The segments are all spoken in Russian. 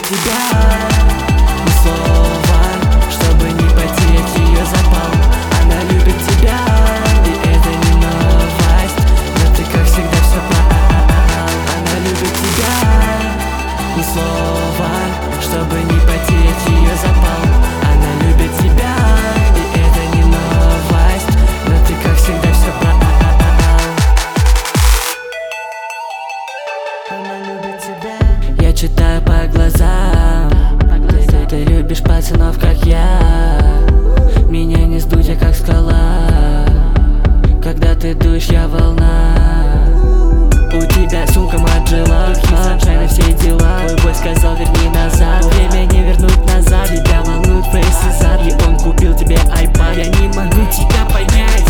тебя, ни слова, чтобы не потерять ее запал. Она любит тебя, и это не новость, но ты как всегда все прав. Она любит тебя, ни слова, чтобы не потерять ее запал. Она любит тебя, и это не новость, но ты как всегда все прав. Она любит тебя. Я читаю по глазам, ты любишь пацанов, как я. Меня не сдуть, я как скала. Когда ты дуешь, я волна. У тебя сумка Маджела, саншайн и все дела. Мой бой сказал, верни назад. Время не вернуть назад. Тебя волнует фейс и зад. И он купил тебе iPad. Я не могу тебя понять.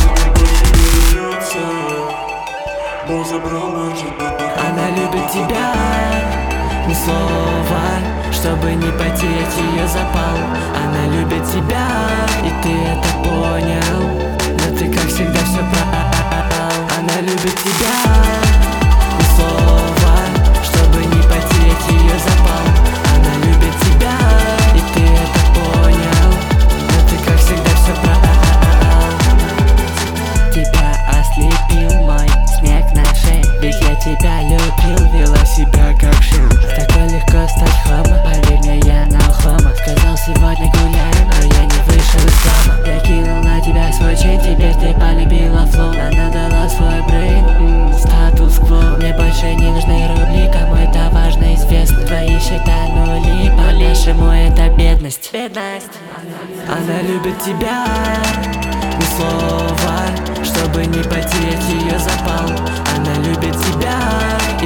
Она любит тебя, ни слова, чтобы не потерять ее запал. Она любит тебя, и ты это понял, но ты как всегда все прав. Она любит тебя, ни слова, чтобы не потерять ее запал. Она любит тебя, и ты это понял, но ты как всегда все прав. Тебя ослепил мой снег на шее, ведь я тебя любил, вела себя как шил. Такой легко стать хомо, поверь мне, я на хомо. Сказал, сегодня гуляем, но я не вышел из дома. Я кинул на тебя свой чейн, теперь ты полюбила флоу. Она дала свой брейн, статус-кво. Мне больше не нужны рубли, кому это важно, известно. Твои счета нули, по-нашему это бедность. Она любит тебя, ни слова, чтобы не потерять ее запал. Она любит тебя,